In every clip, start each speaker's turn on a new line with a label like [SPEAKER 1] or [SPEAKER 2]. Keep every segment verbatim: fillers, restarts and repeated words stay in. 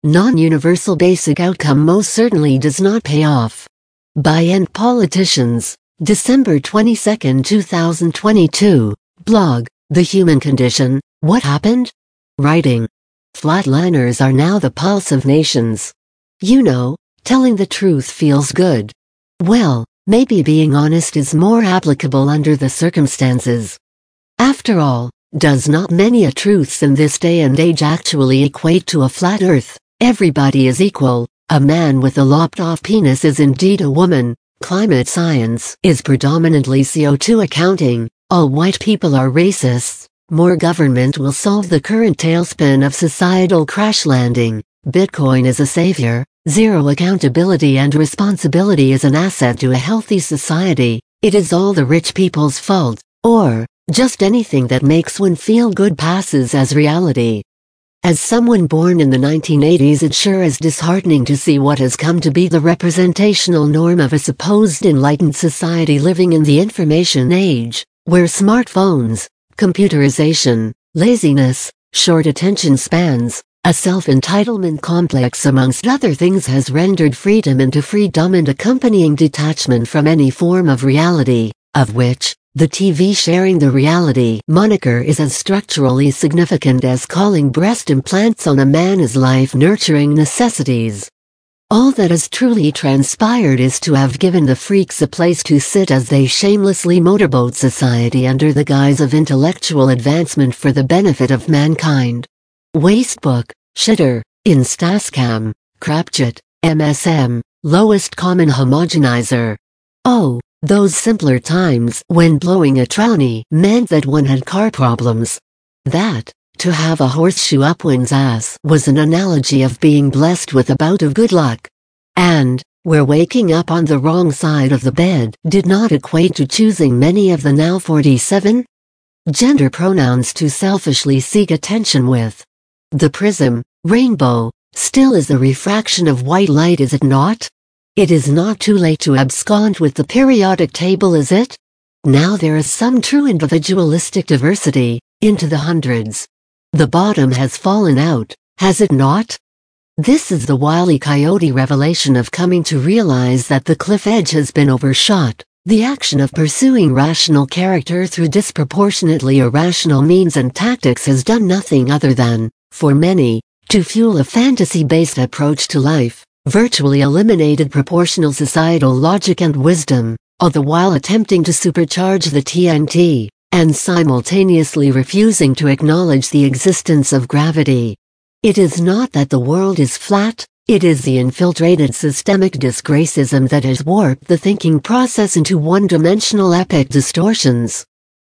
[SPEAKER 1] Non-universal basic outcome most certainly does not pay off. By End Politicians, December twenty-second, two thousand twenty-two. Blog, The Human Condition, What Happened? Writing. Flatliners are now the pulse of nations. You know, telling the truth feels good. Well, maybe being honest is more applicable under the circumstances. After all, does not many a truths in this day and age actually equate to a flat earth? Everybody is equal. A man with a lopped-off penis is indeed a woman. Climate science is predominantly C O two accounting. All white people are racists. More government will solve the current tailspin of societal crash landing. Bitcoin is a savior. Zero accountability and responsibility is an asset to a healthy society. It is all the rich people's fault. Or, just anything that makes one feel good passes as reality. As someone born in the nineteen eighties, it sure is disheartening to see what has come to be the representational norm of a supposed enlightened society living in the information age, where smartphones, computerization, laziness, short attention spans, a self-entitlement complex amongst other things has rendered freedom into freedom and accompanying detachment from any form of reality, of which the T V sharing the reality moniker is as structurally significant as calling breast implants on a man is life-nurturing necessities. All that has truly transpired is to have given the freaks a place to sit as they shamelessly motorboat society under the guise of intellectual advancement for the benefit of mankind. Wastebook, shitter, Instascam, Crapchat, M S M, lowest common homogenizer. Oh, those simpler times when blowing a tranny meant that one had car problems. That, to have a horseshoe up one's ass, was an analogy of being blessed with a bout of good luck. And, where waking up on the wrong side of the bed did not equate to choosing many of the now forty-seven gender pronouns to selfishly seek attention with. The prism, rainbow, still is a refraction of white light, is it not? It is not too late to abscond with the periodic table, is it? Now there is some true individualistic diversity, into the hundreds. The bottom has fallen out, has it not? This is the wily coyote revelation of coming to realize that the cliff edge has been overshot. The action of pursuing rational character through disproportionately irrational means and tactics has done nothing other than, for many, to fuel a fantasy-based approach to life, virtually eliminated proportional societal logic and wisdom, all the while attempting to supercharge the T N T, and simultaneously refusing to acknowledge the existence of gravity. It is not that the world is flat, it is the infiltrated systemic disgracism that has warped the thinking process into one-dimensional epic distortions.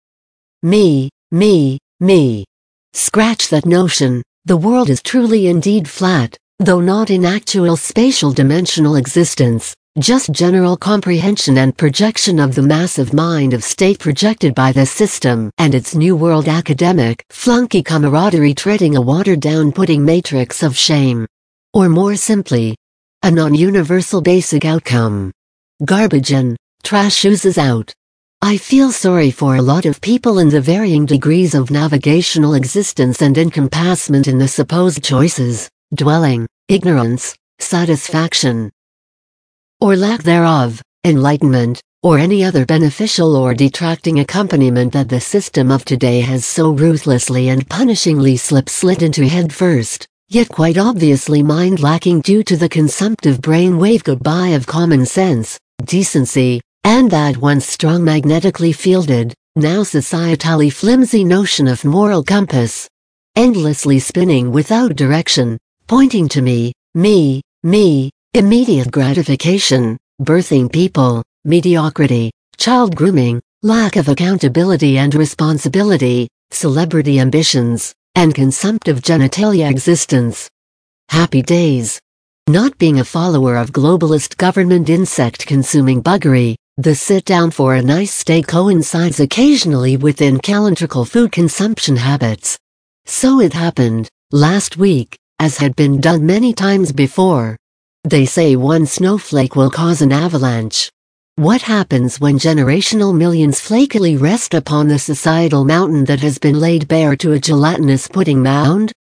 [SPEAKER 1] Me, me, me. Scratch that notion. The world is truly indeed flat, though not in actual spatial dimensional existence, just general comprehension and projection of the massive mind of state projected by the system and its New World academic flunky camaraderie treading a watered-down pudding matrix of shame. Or more simply, a non-universal basic outcome. Garbage in, trash oozes out. I feel sorry for a lot of people in the varying degrees of navigational existence and encompassment in the supposed choices, dwelling, ignorance, satisfaction, or lack thereof, enlightenment, or any other beneficial or detracting accompaniment that the system of today has so ruthlessly and punishingly slip-slid into head first, yet quite obviously mind-lacking due to the consumptive brain-wave goodbye of common sense, decency, and that once strong magnetically fielded, now societally flimsy notion of moral compass. Endlessly spinning without direction, pointing to me, me, me, immediate gratification, birthing people, mediocrity, child grooming, lack of accountability and responsibility, celebrity ambitions, and consumptive genitalia existence. Happy days. Not being a follower of globalist government insect-consuming buggery, the sit-down for a nice steak coincides occasionally with calendrical food consumption habits. So it happened, last week, as had been done many times before. They say one snowflake will cause an avalanche. What happens when generational millions flakily rest upon the societal mountain that has been laid bare to a gelatinous pudding mound?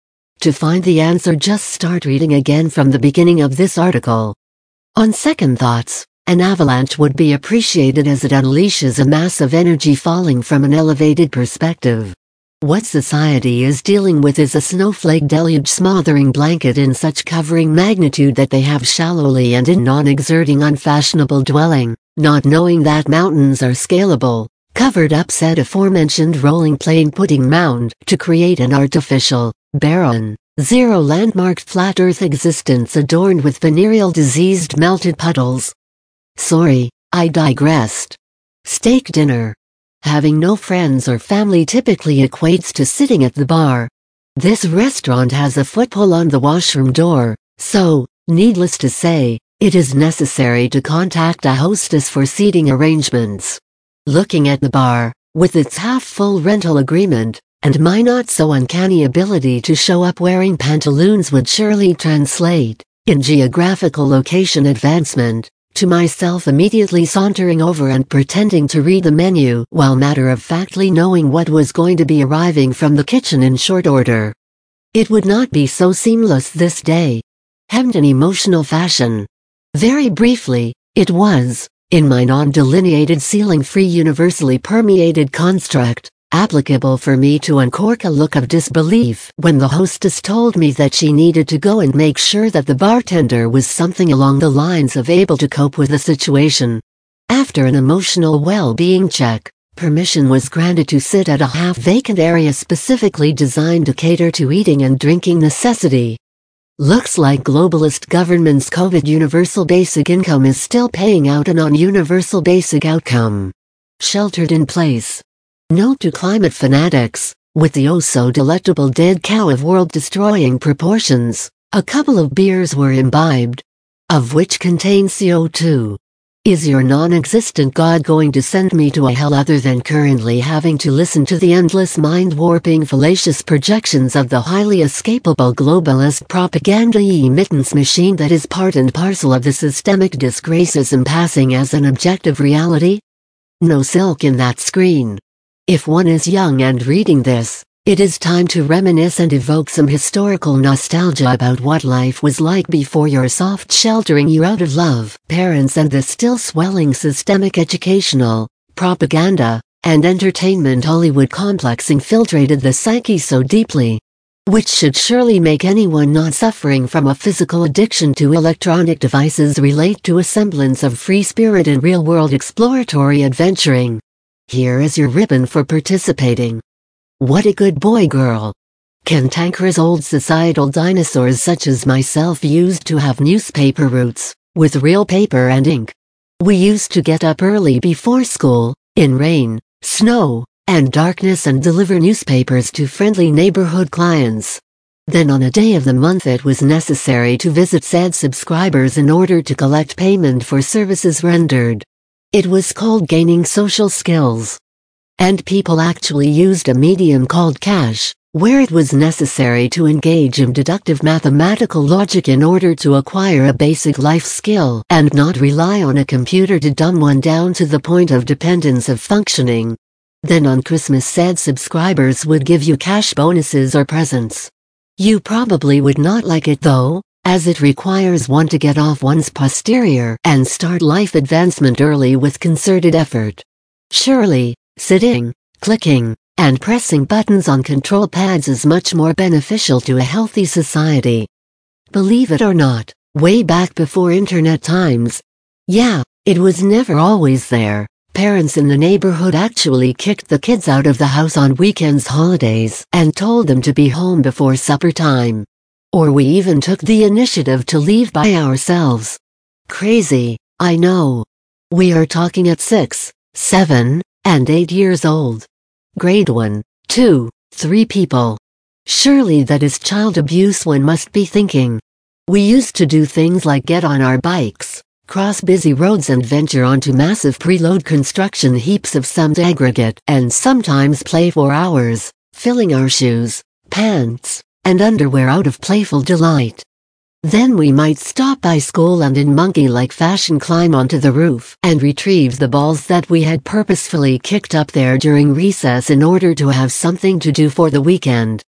[SPEAKER 1] To find the answer, just start reading again from the beginning of this article. On second thoughts, an avalanche would be appreciated as it unleashes a mass of energy falling from an elevated perspective. What society is dealing with is a snowflake deluge smothering blanket in such covering magnitude that they have shallowly and in non-exerting unfashionable dwelling, not knowing that mountains are scalable, covered up said aforementioned rolling plain pudding mound to create an artificial, barren, zero landmarked flat earth existence adorned with venereal diseased melted puddles. Sorry, I digressed. Steak dinner. Having no friends or family typically equates to sitting at the bar. This restaurant has a footpull on the washroom door, so, needless to say, it is necessary to contact a hostess for seating arrangements. Looking at the bar, with its half-full rental agreement, and my not-so-uncanny ability to show up wearing pantaloons would surely translate, in geographical location advancement, to myself immediately sauntering over and pretending to read the menu while matter-of-factly knowing what was going to be arriving from the kitchen in short order. It would not be so seamless this day. Hemmed in emotional fashion. Very briefly, it was, in my non-delineated ceiling-free universally permeated construct, applicable for me to uncork a look of disbelief when the hostess told me that she needed to go and make sure that the bartender was something along the lines of able to cope with the situation. After an emotional well-being check, permission was granted to sit at a half-vacant area specifically designed to cater to eating and drinking necessity. Looks like globalist government's COVID universal basic income is still paying out a non-universal basic outcome. Sheltered in place. Note to climate fanatics, with the oh-so-delectable dead cow of world-destroying proportions, a couple of beers were imbibed, of which contain C O two. Is your non-existent God going to send me to a hell other than currently having to listen to the endless mind-warping fallacious projections of the highly escapable globalist propaganda emittance machine that is part and parcel of the systemic disgracism passing as an objective reality? No silk in that screen. If one is young and reading this, it is time to reminisce and evoke some historical nostalgia about what life was like before your soft sheltering you out of love, parents and the still swelling systemic educational, propaganda, and entertainment Hollywood complex infiltrated the psyche so deeply. Which should surely make anyone not suffering from a physical addiction to electronic devices relate to a semblance of free spirit and real-world exploratory adventuring. Here is your ribbon for participating. What a good boy, girl. Cantankerous old societal dinosaurs such as myself used to have newspaper routes, with real paper and ink. We used to get up early before school, in rain, snow, and darkness and deliver newspapers to friendly neighborhood clients. Then on a day of the month it was necessary to visit said subscribers in order to collect payment for services rendered. It was called gaining social skills. And people actually used a medium called cash, where it was necessary to engage in deductive mathematical logic in order to acquire a basic life skill and not rely on a computer to dumb one down to the point of dependence of functioning. Then on Christmas said subscribers would give you cash bonuses or presents. You probably would not like it though, as it requires one to get off one's posterior and start life advancement early with concerted effort. Surely, sitting, clicking, and pressing buttons on control pads is much more beneficial to a healthy society. Believe it or not, way back before internet times, yeah, it was never always there, parents in the neighborhood actually kicked the kids out of the house on weekends, holidays, and told them to be home before supper time. Or we even took the initiative to leave by ourselves. Crazy, I know. We are talking at six, seven, and eight years old. Grade one, two, three people. Surely that is child abuse, one must be thinking. We used to do things like get on our bikes, cross busy roads and venture onto massive preload construction heaps of summed aggregate and sometimes play for hours, filling our shoes, pants, and underwear out of playful delight. Then we might stop by school and in monkey-like fashion climb onto the roof and retrieve the balls that we had purposefully kicked up there during recess in order to have something to do for the weekend.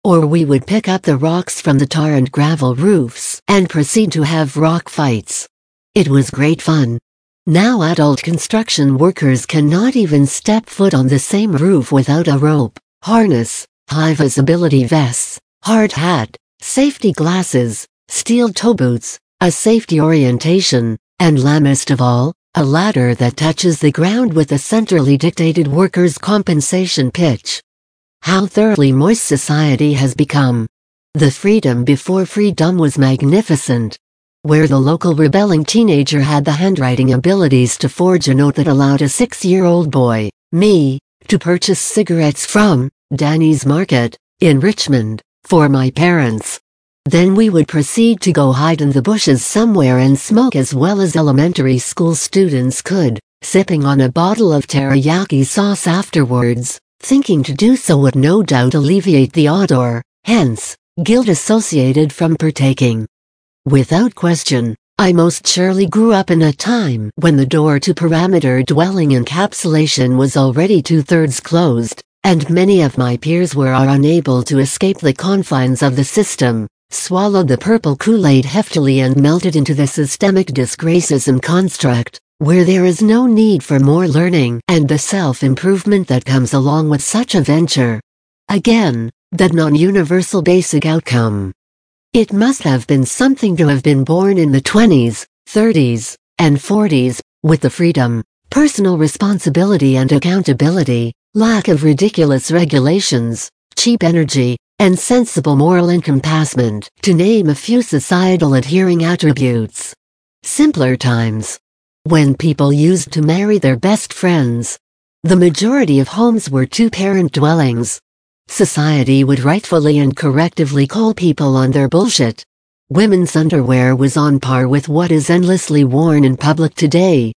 [SPEAKER 1] or we would pick up the rocks from the tar and gravel roofs and proceed to have rock fights. It was great fun. Now adult construction workers cannot even step foot on the same roof without a rope, harness, high visibility vests, hard hat, safety glasses, steel toe boots, a safety orientation, and last of all, a ladder that touches the ground with a centrally dictated workers' compensation pitch. How thoroughly moist society has become. The freedom before freedom was magnificent. Where the local rebelling teenager had the handwriting abilities to forge a note that allowed a six-year-old boy, me, to purchase cigarettes from Danny's Market in Richmond for my parents. Then we would proceed to go hide in the bushes somewhere and smoke as well as elementary school students could, sipping on a bottle of teriyaki sauce afterwards, thinking to do so would no doubt alleviate the odor, hence, guilt associated from partaking. Without question, I most surely grew up in a time when the door to parameter dwelling encapsulation was already two-thirds closed, and many of my peers were unable to escape the confines of the system, swallowed the purple Kool-Aid heftily and melted into the systemic disgracism construct, where there is no need for more learning and the self-improvement that comes along with such a venture. Again, that non-universal basic outcome. It must have been something to have been born in the twenties, thirties, and forties, with the freedom, personal responsibility and accountability, lack of ridiculous regulations, cheap energy, and sensible moral encompassment, to name a few societal adhering attributes. Simpler times. When people used to marry their best friends. The majority of homes were two-parent dwellings. Society would rightfully and correctively call people on their bullshit. Women's underwear was on par with what is endlessly worn in public today.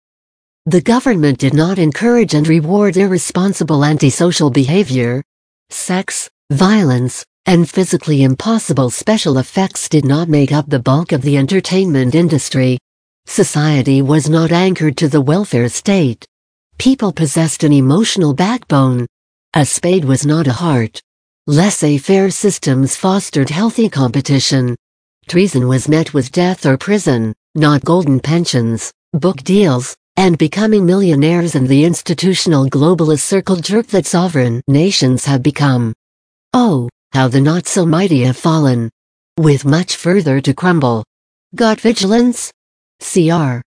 [SPEAKER 1] The government did not encourage and reward irresponsible antisocial behavior. Sex, violence, and physically impossible special effects did not make up the bulk of the entertainment industry. Society was not anchored to the welfare state. People possessed an emotional backbone. A spade was not a heart. Laissez-faire systems fostered healthy competition. Treason was met with death or prison, not golden pensions, book deals, and becoming millionaires and the institutional globalist circle jerk that sovereign nations have become. Oh, how the not-so-mighty have fallen. With much further to crumble. Got vigilance? C R